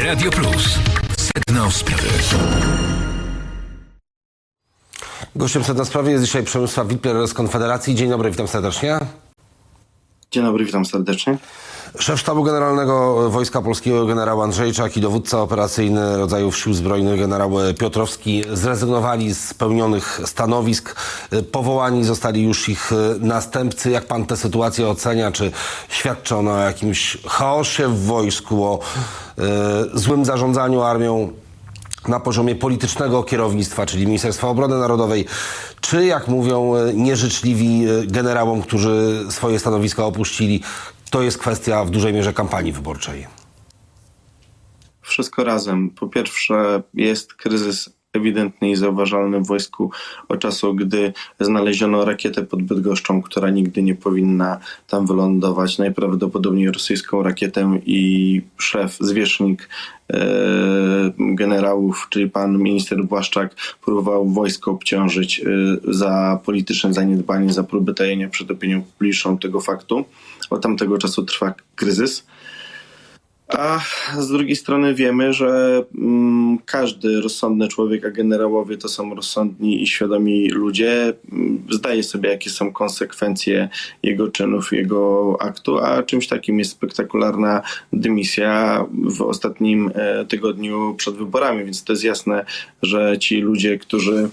Radio Plus. Sedno sprawy. Gościem Sedna Sprawy jest dzisiaj Przemysław Witbier z Konfederacji. Dzień dobry, witam serdecznie. Dzień dobry, witam serdecznie. Szef Sztabu Generalnego Wojska Polskiego generał Andrzejczak i dowódca operacyjny rodzajów Sił Zbrojnych generał Piotrowski zrezygnowali z pełnionych stanowisk. Powołani zostali już ich następcy. Jak pan tę sytuację ocenia? Czy świadczy ona o jakimś chaosie w wojsku, o złym zarządzaniu armią na poziomie politycznego kierownictwa, czyli Ministerstwa Obrony Narodowej, czy, jak mówią nieżyczliwi generałom, którzy swoje stanowiska opuścili, to jest kwestia w dużej mierze kampanii wyborczej? Wszystko razem. Po pierwsze, jest kryzys ewidentny i zauważalny w wojsku od czasu, gdy znaleziono rakietę pod Bydgoszczą, która nigdy nie powinna tam wylądować. Najprawdopodobniej rosyjską rakietę i szef, zwierzchnik generałów, czyli pan minister Błaszczak, próbował wojsko obciążyć za polityczne zaniedbanie, za próbę tajenia przed opinią publiczną tego faktu. Od tamtego czasu trwa kryzys. A z drugiej strony wiemy, że każdy rozsądny człowiek, a generałowie to są rozsądni i świadomi ludzie, zdaje sobie, jakie są konsekwencje jego czynów, jego aktu, a czymś takim jest spektakularna dymisja w ostatnim tygodniu przed wyborami, więc to jest jasne, że ci ludzie, którzy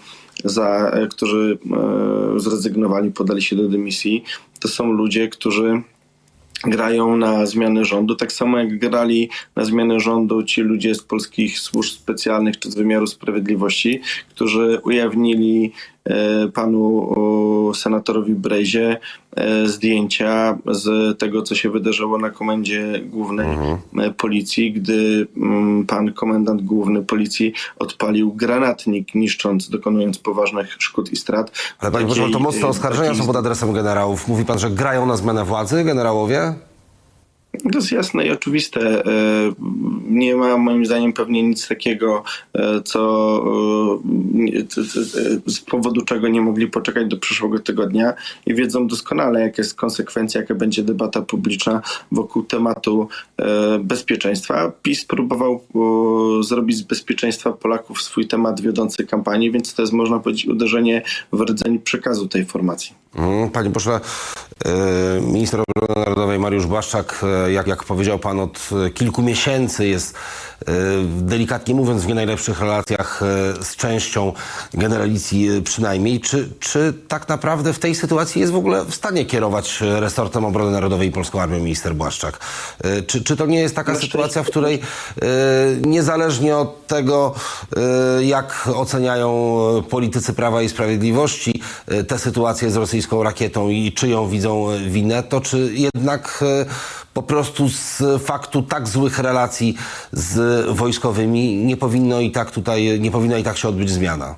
zrezygnowali, podali się do dymisji, to są ludzie, którzy grają na zmianę rządu, tak samo jak grali na zmianę rządu ci ludzie z polskich służb specjalnych czy z wymiaru sprawiedliwości, którzy ujawnili panu senatorowi Brejzie zdjęcia z tego, co się wydarzyło na komendzie głównej policji, gdy pan komendant główny policji odpalił granatnik, dokonując poważnych szkód i strat. Ale panie poseł, to mocne oskarżenia są pod adresem generałów. Mówi pan, że grają na zmianę władzy generałowie? To jest jasne i oczywiste. Nie ma moim zdaniem pewnie nic takiego, z powodu czego nie mogli poczekać do przyszłego tygodnia i wiedzą doskonale, jaka jest konsekwencja, jaka będzie debata publiczna wokół tematu bezpieczeństwa. PiS próbował zrobić z bezpieczeństwa Polaków swój temat wiodący kampanii, więc to jest, można powiedzieć, uderzenie w rdzeń przekazu tej formacji. Panie pośle, minister obrony narodowej Mariusz Błaszczak, jak powiedział pan, od kilku miesięcy jest, delikatnie mówiąc, w nie najlepszych relacjach z częścią generalicji przynajmniej. Czy tak naprawdę w tej sytuacji jest w ogóle w stanie kierować resortem obrony narodowej i polską armią minister Błaszczak? Czy to nie jest taka sytuacja, w której niezależnie od tego, jak oceniają politycy Prawa i Sprawiedliwości tę sytuację z rosyjską rakietą i czyją widzą winę, to czy jednak po prostu z faktu tak złych relacji z wojskowymi nie powinna i tak się odbyć zmiana?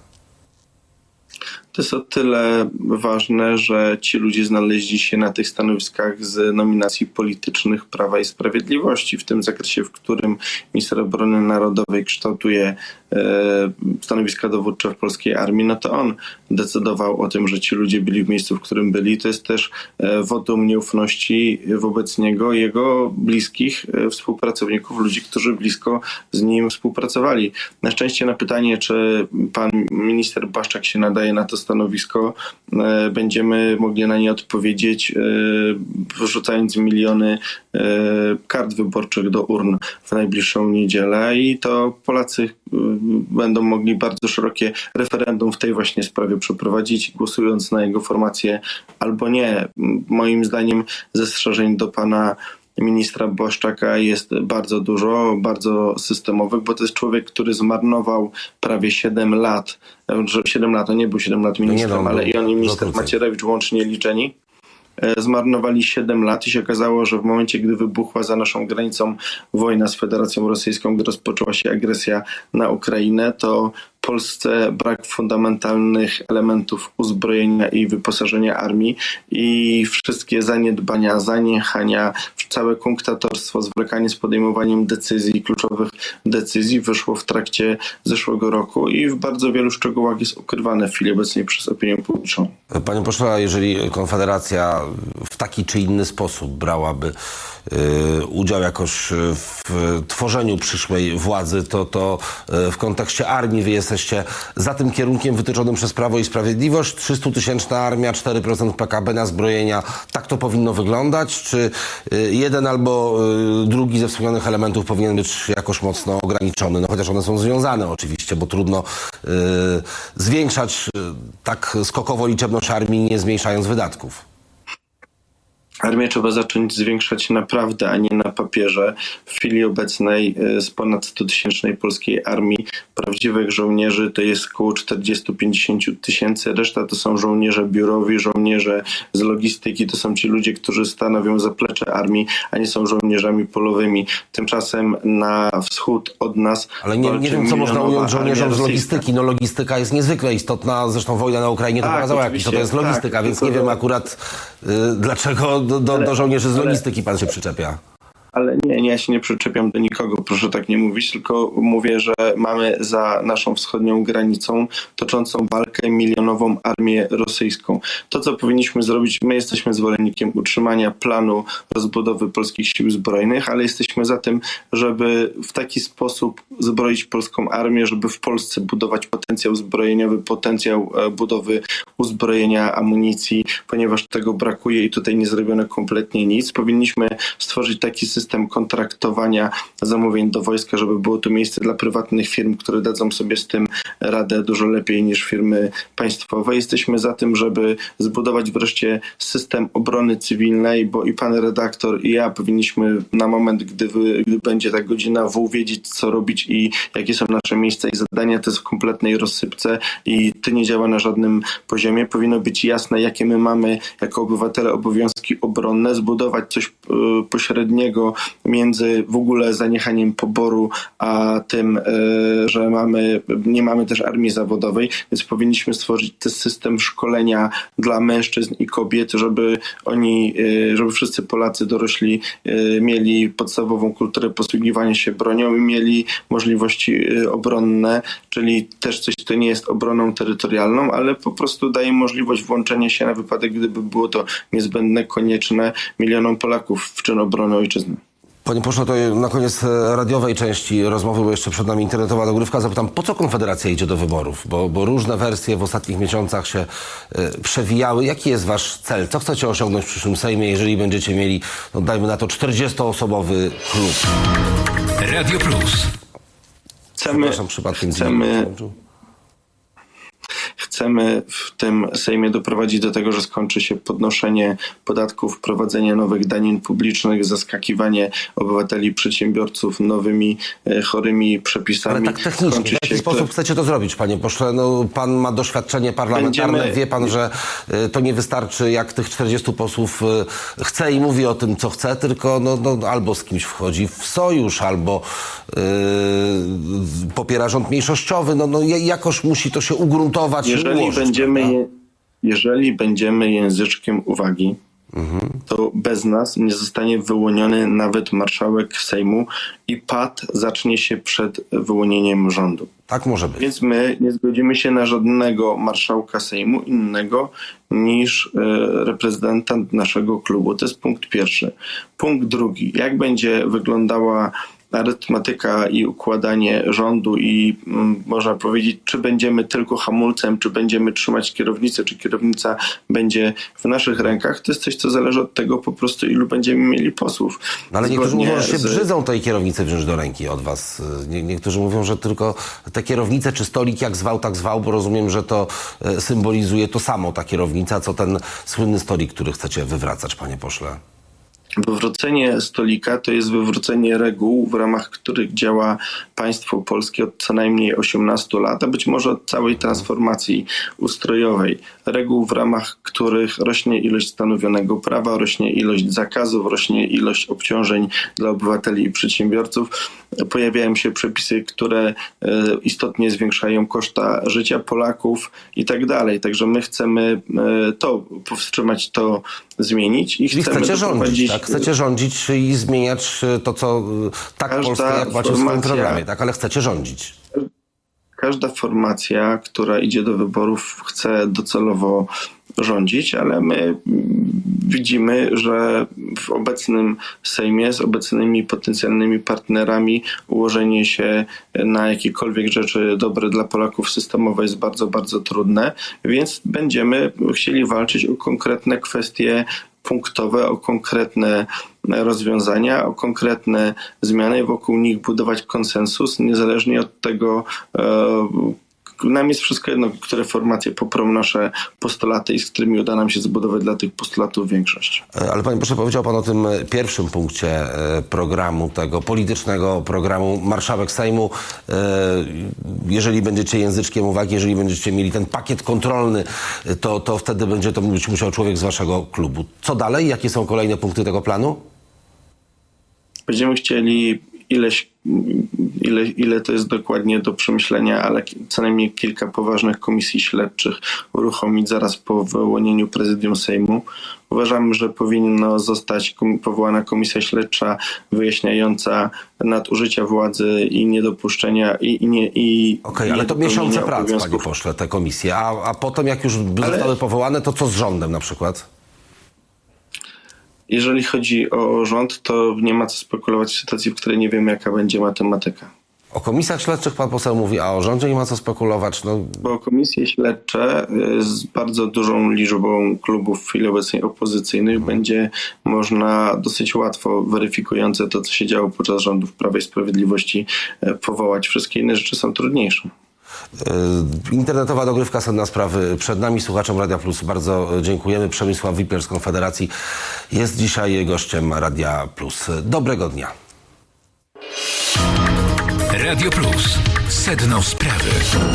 To jest o tyle ważne, że ci ludzie znaleźli się na tych stanowiskach z nominacji politycznych Prawa i Sprawiedliwości. W tym zakresie, w którym minister obrony narodowej kształtuje stanowiska dowódcze w polskiej armii, no to on decydował o tym, że ci ludzie byli w miejscu, w którym byli. To jest też wotum nieufności wobec niego i jego bliskich współpracowników, ludzi, którzy blisko z nim współpracowali. Na szczęście na pytanie, czy pan minister Błaszczak się nadaje na to stanowisko, będziemy mogli na nie odpowiedzieć, wyrzucając miliony kart wyborczych do urn w najbliższą niedzielę i to Polacy będą mogli bardzo szerokie referendum w tej właśnie sprawie przeprowadzić, głosując na jego formację albo nie. Moim zdaniem zastrzeżeń do pana ministra Błaszczaka jest bardzo dużo, bardzo systemowych, bo to jest człowiek, który zmarnował prawie 7 lat. 7 lat, to nie był 7 lat ministrem, ale i on i minister Macierewicz łącznie liczeni. Zmarnowali 7 lat i się okazało, że w momencie, gdy wybuchła za naszą granicą wojna z Federacją Rosyjską, gdy rozpoczęła się agresja na Ukrainę, to Polsce brak fundamentalnych elementów uzbrojenia i wyposażenia armii i wszystkie zaniedbania, zaniechania, całe kunktatorstwo, zwlekanie z podejmowaniem decyzji, kluczowych decyzji wyszło w trakcie zeszłego roku i w bardzo wielu szczegółach jest ukrywane w chwili obecnej przez opinię publiczną. Panie pośle, jeżeli Konfederacja w taki czy inny sposób brałaby udział jakoś w tworzeniu przyszłej władzy, to w kontekście armii wy jesteście za tym kierunkiem wytyczonym przez Prawo i Sprawiedliwość? 300-tysięczna armia, 4% PKB na zbrojenia, tak to powinno wyglądać? Czy jeden albo drugi ze wspomnianych elementów powinien być jakoś mocno ograniczony? No chociaż one są związane oczywiście, bo trudno zwiększać tak skokowo liczebność armii, nie zmniejszając wydatków. Armię trzeba zacząć zwiększać naprawdę, a nie na papierze. W chwili obecnej z ponad 100-tysięcznej polskiej armii prawdziwych żołnierzy to jest około 40-50 tysięcy. Reszta to są żołnierze biurowi, żołnierze z logistyki. To są ci ludzie, którzy stanowią zaplecze armii, a nie są żołnierzami polowymi. Tymczasem na wschód od nas... Ale nie wiem, co można ująć żołnierzom z logistyki. No logistyka jest niezwykle istotna. Zresztą wojna na Ukrainie to pokazała, co to jest logistyka, więc nie wiem akurat dlaczego do żołnierzy z logistyki pan się przyczepia. Ale nie, ja się nie przyczepiam do nikogo, proszę tak nie mówić, tylko mówię, że mamy za naszą wschodnią granicą toczącą walkę milionową armię rosyjską. To, co powinniśmy zrobić, my jesteśmy zwolennikiem utrzymania planu rozbudowy polskich sił zbrojnych, ale jesteśmy za tym, żeby w taki sposób zbroić polską armię, żeby w Polsce budować potencjał zbrojeniowy, potencjał budowy uzbrojenia, amunicji, ponieważ tego brakuje i tutaj nie zrobiono kompletnie nic. Powinniśmy stworzyć taki system kontraktowania zamówień do wojska, żeby było tu miejsce dla prywatnych firm, które dadzą sobie z tym radę dużo lepiej niż firmy państwowe. Jesteśmy za tym, żeby zbudować wreszcie system obrony cywilnej, bo i pan redaktor, i ja powinniśmy na moment, gdy będzie ta godzina wiedzieć, co robić i jakie są nasze miejsca i zadania. To jest w kompletnej rozsypce i to nie działa na żadnym poziomie. Powinno być jasne, jakie my mamy jako obywatele obowiązki obronne, zbudować coś pośredniego między w ogóle zaniechaniem poboru, a tym, że nie mamy też armii zawodowej, więc powinniśmy stworzyć ten system szkolenia dla mężczyzn i kobiet, żeby wszyscy Polacy dorośli mieli podstawową kulturę posługiwania się bronią i mieli możliwości obronne, czyli też coś, co nie jest obroną terytorialną, ale po prostu daje możliwość włączenia się na wypadek, gdyby było to niezbędne, konieczne milionom Polaków w czyn obrony ojczyzny. Panie pośle, to na koniec radiowej części rozmowy, bo jeszcze przed nami internetowa dogrywka, zapytam, po co Konfederacja idzie do wyborów? Bo różne wersje w ostatnich miesiącach się przewijały. Jaki jest wasz cel? Co chcecie osiągnąć w przyszłym Sejmie, jeżeli będziecie mieli, no dajmy na to, 40-osobowy klub? Radio Plus. Chcemy w tym Sejmie doprowadzić do tego, że skończy się podnoszenie podatków, wprowadzenie nowych danin publicznych, zaskakiwanie obywateli, przedsiębiorców nowymi, chorymi przepisami. Ale tak technicznie, w jaki sposób chcecie to zrobić, panie pośle? No, pan ma doświadczenie parlamentarne, wie pan, że to nie wystarczy, jak tych 40 posłów chce i mówi o tym, co chce, tylko albo z kimś wchodzi w sojusz, albo popiera rząd mniejszościowy. Jakoś musi to się ugruntować. Jeżeli będziemy języczkiem uwagi, to bez nas nie zostanie wyłoniony nawet marszałek Sejmu i pad zacznie się przed wyłonieniem rządu. Tak może być. Więc my nie zgodzimy się na żadnego marszałka Sejmu innego niż reprezentant naszego klubu. To jest punkt pierwszy. Punkt drugi. Jak będzie wyglądała arytmetyka i układanie rządu i można powiedzieć, czy będziemy tylko hamulcem, czy będziemy trzymać kierownicę, czy kierownica będzie w naszych rękach, to jest coś, co zależy od tego po prostu, ilu będziemy mieli posłów. Ale niektórzy mówią, że się brzydzą tej kierownicy wziąć do ręki od was. Niektórzy mówią, że tylko te kierownice, czy stolik jak zwał, tak zwał, bo rozumiem, że to symbolizuje to samo, ta kierownica, co ten słynny stolik, który chcecie wywracać, panie pośle. Wywrócenie stolika to jest wywrócenie reguł, w ramach których działa państwo polskie od co najmniej 18 lat, a być może od całej transformacji ustrojowej. Reguł, w ramach których rośnie ilość stanowionego prawa, rośnie ilość zakazów, rośnie ilość obciążeń dla obywateli i przedsiębiorców. Pojawiają się przepisy, które istotnie zwiększają koszta życia Polaków i tak dalej. Także my chcemy to powstrzymać, to zmienić i chcemy doprowadzić... Tak? Chcecie rządzić i zmieniać to, co Polska jak macie w swoim programie, tak? Ale chcecie rządzić. Każda formacja, która idzie do wyborów, chce docelowo rządzić, ale my widzimy, że w obecnym Sejmie z obecnymi potencjalnymi partnerami ułożenie się na jakiekolwiek rzeczy dobre dla Polaków systemowe jest bardzo, bardzo trudne, więc będziemy chcieli walczyć o konkretne kwestie punktowe, o konkretne rozwiązania, o konkretne zmiany i wokół nich budować konsensus, niezależnie od tego, nam jest wszystko jedno, które formacje poprą nasze postulaty i z którymi uda nam się zbudować dla tych postulatów większość. Ale panie proszę, powiedział pan o tym pierwszym punkcie programu, tego politycznego programu. Marszałek Sejmu, jeżeli będziecie języczkiem uwagi, jeżeli będziecie mieli ten pakiet kontrolny, to wtedy będzie to być musiał człowiek z waszego klubu. Co dalej? Jakie są kolejne punkty tego planu? Będziemy chcieli ile to jest dokładnie do przemyślenia, ale co najmniej kilka poważnych komisji śledczych uruchomić zaraz po wyłonieniu prezydium Sejmu. Uważamy, że powinno zostać powołana komisja śledcza wyjaśniająca nadużycia władzy i niedopuszczenia Okej, ale to miesiące pracy, panie pośle, te komisje. A potem, jak już zostały powołane, to co z rządem na przykład? Jeżeli chodzi o rząd, to nie ma co spekulować w sytuacji, w której nie wiemy, jaka będzie matematyka. O komisjach śledczych pan poseł mówi, a o rządzie nie ma co spekulować. No. Bo komisje śledcze z bardzo dużą liczbą klubów w chwili obecnej opozycyjnych będzie można dosyć łatwo, weryfikujące to, co się działo podczas rządów Prawa i Sprawiedliwości, powołać. Wszystkie inne rzeczy są trudniejsze. Internetowa dogrywka Sedna Sprawy przed nami. Słuchaczom Radia Plus bardzo dziękujemy. Przemysław Wipler z Konfederacji jest dzisiaj gościem Radia Plus. Dobrego dnia. Radio Plus. Sedno Sprawy.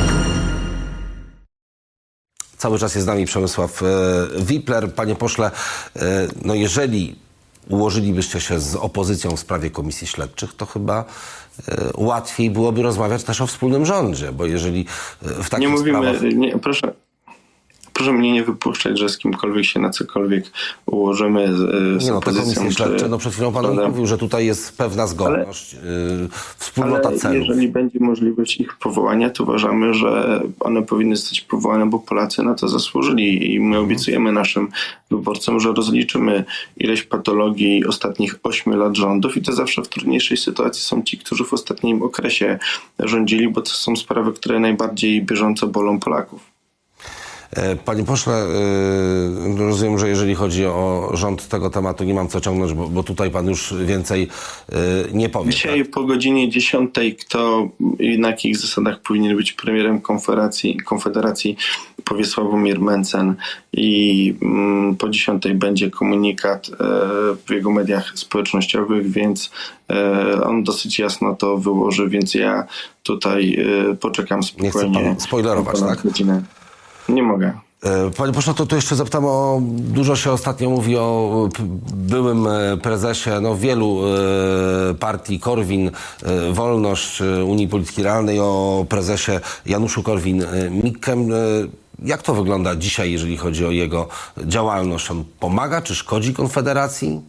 Cały czas jest z nami Przemysław Wipler. Panie pośle, no jeżeli ułożylibyście się z opozycją w sprawie komisji śledczych, to chyba łatwiej byłoby rozmawiać też o wspólnym rządzie, bo jeżeli w takich sprawach... Proszę mnie nie wypuszczać, że z kimkolwiek się na cokolwiek ułożymy z opozycją. Te komisje śledcze, przed chwilą pan mówił, że tutaj jest pewna zgodność, wspólnota celów. Jeżeli będzie możliwość ich powołania, to uważamy, że one powinny zostać powołane, bo Polacy na to zasłużyli i my obiecujemy naszym wyborcom, że rozliczymy ileś patologii ostatnich 8 lat rządów i to zawsze w trudniejszej sytuacji są ci, którzy w ostatnim okresie rządzili, bo to są sprawy, które najbardziej bieżąco bolą Polaków. Panie pośle, rozumiem, że jeżeli chodzi o rząd, tego tematu nie mam co ciągnąć, bo tutaj pan już więcej nie powie. Dzisiaj po godzinie 10, kto i na jakich zasadach powinien być premierem Konfederacji, powie Sławomir Mencen i po 10 będzie komunikat w jego mediach społecznościowych, więc on dosyć jasno to wyłoży, więc ja tutaj poczekam spokojnie. Nie chce pan spoilerować, tak? Godzinę. Nie mogę. Panie pośle, to jeszcze zapytam dużo się ostatnio mówi o byłym prezesie wielu partii, Korwin, Wolność, Unii Polityki Realnej, o prezesie Januszu Korwin-Mikkem. Jak to wygląda dzisiaj, jeżeli chodzi o jego działalność? On pomaga czy szkodzi Konfederacji?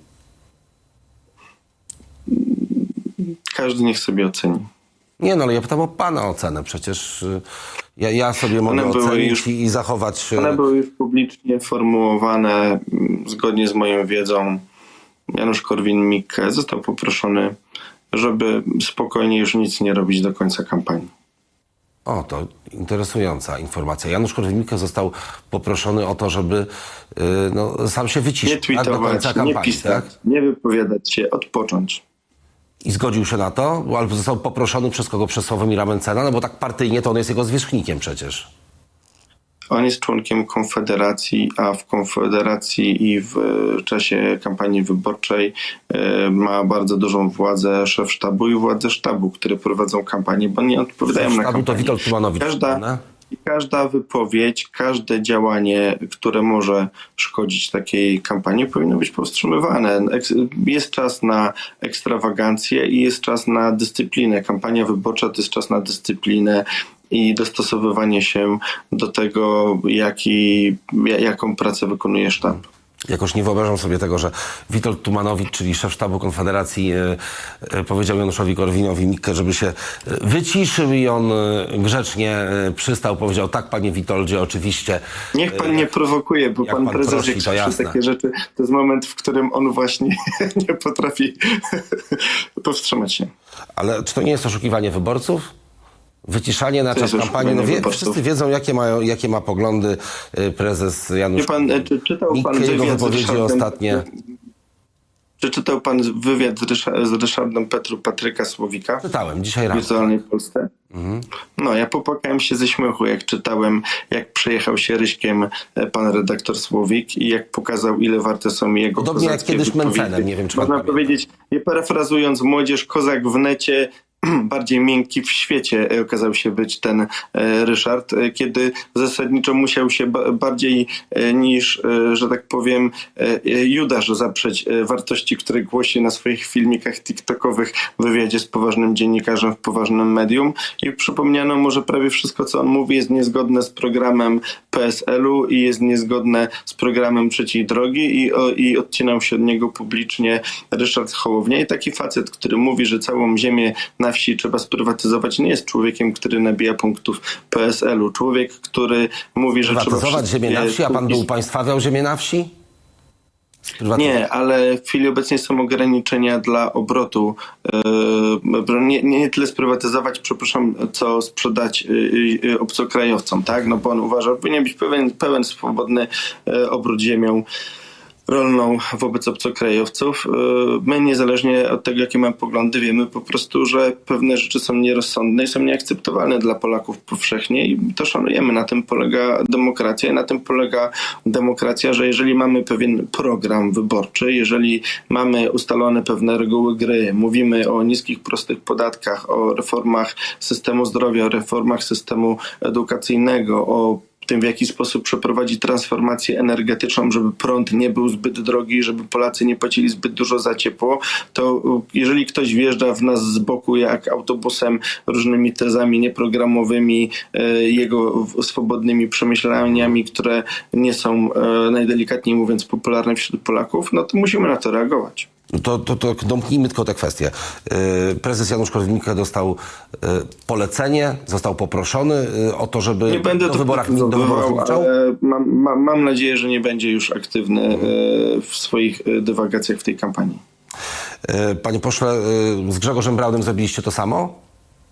Każdy niech sobie oceni. Nie, ale ja pytam o pana ocenę. Przecież ja sobie mogę ocenić i zachować... One były już publicznie formułowane zgodnie z moją wiedzą. Janusz Korwin-Mikke został poproszony, żeby spokojnie już nic nie robić do końca kampanii. O, to interesująca informacja. Janusz Korwin-Mikke został poproszony o to, żeby sam się wyciszył. Nie tweetować, do końca kampanii, nie pisać, tak? nie wypowiadać się, odpocząć. I zgodził się na to? Albo został poproszony przez kogo? Przez Sławomira Mencena? Bo tak partyjnie to on jest jego zwierzchnikiem przecież. On jest członkiem Konfederacji, a w Konfederacji i w czasie kampanii wyborczej ma bardzo dużą władzę szef sztabu i władzę sztabu, które prowadzą kampanię, bo nie odpowiadają na kampanię. To Witold Tumanowicz. Każda wypowiedź, każde działanie, które może szkodzić takiej kampanii, powinno być powstrzymywane. Jest czas na ekstrawagancję i jest czas na dyscyplinę. Kampania wyborcza to jest czas na dyscyplinę i dostosowywanie się do tego, jaką pracę wykonuje sztab. Jakoś nie wyobrażam sobie tego, że Witold Tumanowicz, czyli szef sztabu Konfederacji, powiedział Januszowi Korwinowi-Mikke, żeby się wyciszył i on grzecznie przystał, powiedział: tak, panie Witoldzie, oczywiście. Niech pan nie prowokuje, bo pan prezes, prosi, jak to jasne. takie rzeczy, to jest moment, w którym on właśnie nie potrafi powstrzymać się. Ale czy to nie jest oszukiwanie wyborców? Wyciszanie na czas kampanii? No wszyscy wiedzą, jakie ma poglądy prezes Janusz Korwin-Mikke, jego wypowiedzi ostatnie. Czy czytał pan wywiad z Ryszardem Patryka Słowika? Czytałem, dzisiaj rano. W Wirtualnej Polsce? No, ja popłakałem się ze śmiechu, jak czytałem, jak przejechał się Ryśkiem pan redaktor Słowik i jak pokazał, ile warte są jego podobnie jak kiedyś Mencenem, nie wiem, czy można powiedzieć, nie parafrazując młodzież, kozak w necie, bardziej miękki w świecie okazał się być ten Ryszard, kiedy zasadniczo musiał się bardziej niż, że tak powiem, Judasz zaprzeć wartości, które głosi na swoich filmikach TikTokowych w wywiadzie z poważnym dziennikarzem w poważnym medium, i przypomniano mu, że prawie wszystko, co on mówi, jest niezgodne z programem PSL-u i jest niezgodne z programem Trzeciej Drogi, i odcinał się od niego publicznie Ryszard Hołownia. I taki facet, który mówi, że całą ziemię na wsi trzeba sprywatyzować, nie jest człowiekiem, który nabija punktów PSL-u. Człowiek, który mówi, że trzeba prywatyzować ziemię na wsi, a pan by upaństwawiał ziemię na wsi? Nie, ale w chwili obecnej są ograniczenia dla obrotu. Nie tyle sprywatyzować, przepraszam, co sprzedać obcokrajowcom, tak? No bo on uważa, że powinien być pełen swobodny obrót ziemią rolną wobec obcokrajowców. My, niezależnie od tego, jakie mamy poglądy, wiemy po prostu, że pewne rzeczy są nierozsądne i są nieakceptowalne dla Polaków powszechnie, i to szanujemy. Na tym polega demokracja i na tym polega demokracja, że jeżeli mamy pewien program wyborczy, jeżeli mamy ustalone pewne reguły gry, mówimy o niskich, prostych podatkach, o reformach systemu zdrowia, o reformach systemu edukacyjnego, o tym, w jaki sposób przeprowadzić transformację energetyczną, żeby prąd nie był zbyt drogi, żeby Polacy nie płacili zbyt dużo za ciepło, to jeżeli ktoś wjeżdża w nas z boku jak autobusem różnymi tezami nieprogramowymi, jego swobodnymi przemyśleniami, które nie są, najdelikatniej mówiąc, popularne wśród Polaków, no to musimy na to reagować. To domknijmy tylko tę kwestię. Prezes Janusz Korwin-Mikke dostał polecenie, został poproszony o to, żeby nie będę do wyborów milczał? Mam nadzieję, że nie będzie już aktywny w swoich dywagacjach w tej kampanii. Panie pośle, z Grzegorzem Braunem zrobiliście to samo?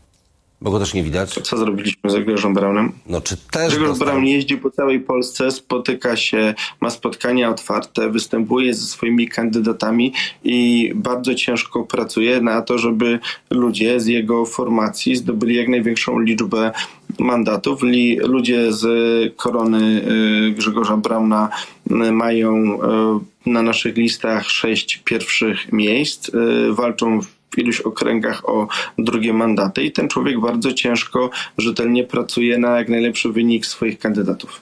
Bo go też nie widać. Co zrobiliśmy z Grzegorzem Braunem? No, czy też Grzegorz Braun jeździ po całej Polsce, spotyka się, ma spotkania otwarte, występuje ze swoimi kandydatami i bardzo ciężko pracuje na to, żeby ludzie z jego formacji zdobyli jak największą liczbę mandatów. Ludzie z korony Grzegorza Brauna mają na naszych listach 6 pierwszych miejsc, walczą w iluś okręgach o drugie mandaty i ten człowiek bardzo ciężko, rzetelnie pracuje na jak najlepszy wynik swoich kandydatów.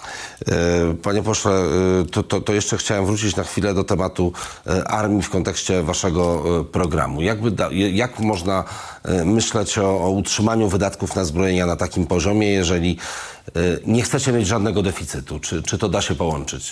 Panie pośle, to jeszcze chciałem wrócić na chwilę do tematu armii w kontekście waszego programu. Jak można myśleć o utrzymaniu wydatków na zbrojenia na takim poziomie, jeżeli nie chcecie mieć żadnego deficytu? Czy to da się połączyć?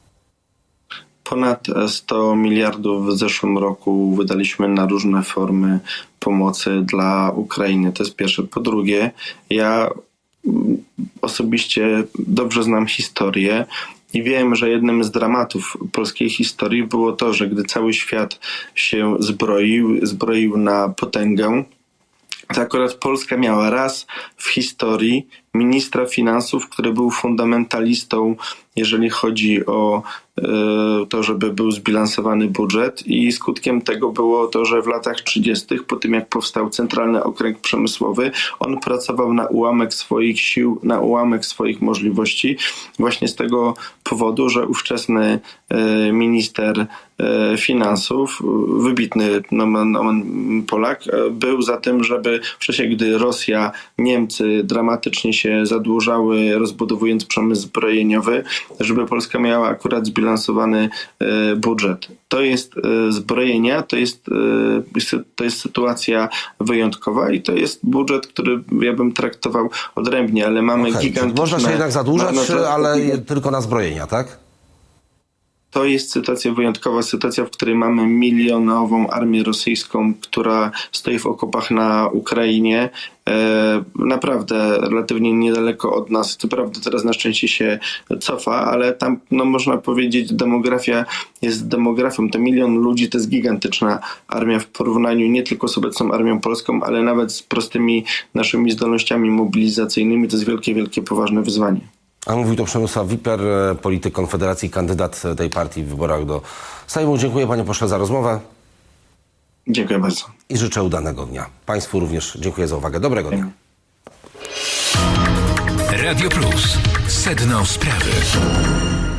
Ponad 100 miliardów w zeszłym roku wydaliśmy na różne formy pomocy dla Ukrainy. To jest pierwsze. Po drugie, ja osobiście dobrze znam historię i wiem, że jednym z dramatów polskiej historii było to, że gdy cały świat się zbroił na potęgę, to akurat Polska miała raz w historii ministra finansów, który był fundamentalistą, jeżeli chodzi o to, żeby był zbilansowany budżet, i skutkiem tego było to, że w latach 30., po tym jak powstał Centralny Okręg Przemysłowy, on pracował na ułamek swoich sił, na ułamek swoich możliwości, właśnie z tego powodu, że ówczesny minister finansów, wybitny Polak, był za tym, żeby w czasie, gdy Rosja, Niemcy dramatycznie się zadłużały, rozbudowując przemysł zbrojeniowy, żeby Polska miała akurat zbilansowany budżet. To jest zbrojenia, to jest sytuacja wyjątkowa i to jest budżet, który ja bym traktował odrębnie, ale mamy gigantyczne... Można się jednak zadłużać, ale tylko na zbrojenia, tak? To jest sytuacja wyjątkowa, sytuacja, w której mamy milionową armię rosyjską, która stoi w okopach na Ukrainie. Naprawdę relatywnie niedaleko od nas. Co prawda teraz na szczęście się cofa, ale tam można powiedzieć, demografia jest demografią. To 1 milion ludzi to jest gigantyczna armia w porównaniu nie tylko z obecną armią polską, ale nawet z prostymi naszymi zdolnościami mobilizacyjnymi. To jest wielkie, wielkie, poważne wyzwanie. A mówił to Przemysław Wiper, polityk Konfederacji, kandydat tej partii w wyborach do Sejmu. Dziękuję panie pośle za rozmowę. Dziękuję bardzo. I życzę udanego dnia. Państwu również dziękuję za uwagę. Dobrego dnia. Radio Plus. Sedno sprawy.